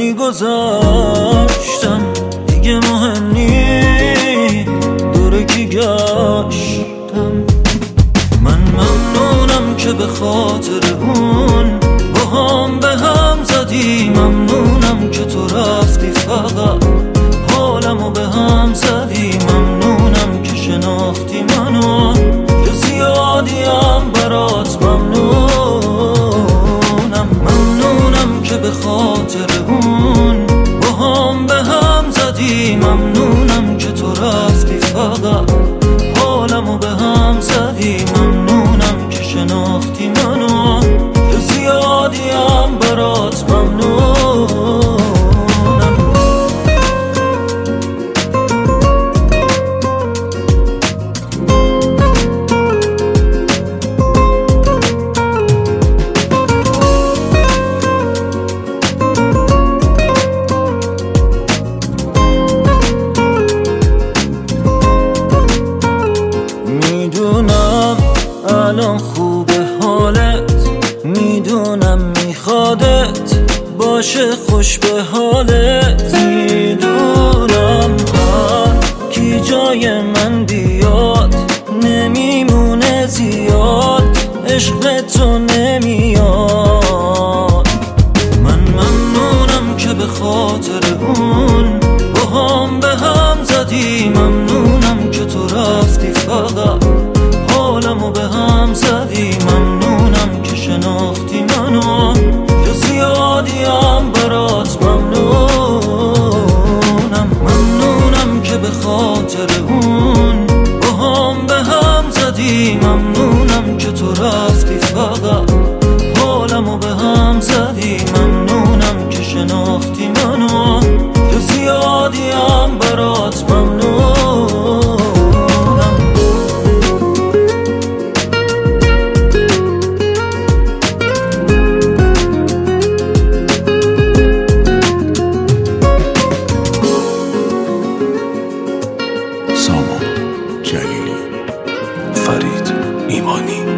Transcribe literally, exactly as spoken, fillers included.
میگذاشتم دیگه مهم نی دوره کی گشتم. من ممنونم که به خاطر اون با هم به هم زدی، ممنونم که تو رفتی فقط حالمو به هم زدی، ممنونم که شناختی منو که زیادیم برات ممنونم. ممنونم که به خاطر اون با هم به هم زدی، ممنونم که تو رفتی فقط حالمو به هم زدی، ممنونم که شناختی منو که زیادیم برات ممنونم. میدونم الان خوبه حالت، میدونم میخوادت باشه خوش به حالت، میدونم هر کی جای من بیاد نمیمونه زیاد، عشق تو نمیاد. من ممنونم که به خاطر اون با هم به هم زدی، ممنونم که تو رفتی فقط حالمو به هم زدی، ممنونم که شناختی منو که زیادیم برات ممنونم. ممنونم که به خاطر اون با هم به هم زدی، ممنونم که تو رفتی فقط حالمو به هم زدی، ممنونم که شناختی منو که زیادیم برات ممنونم. سامان جلیلی، فرید ایمانی.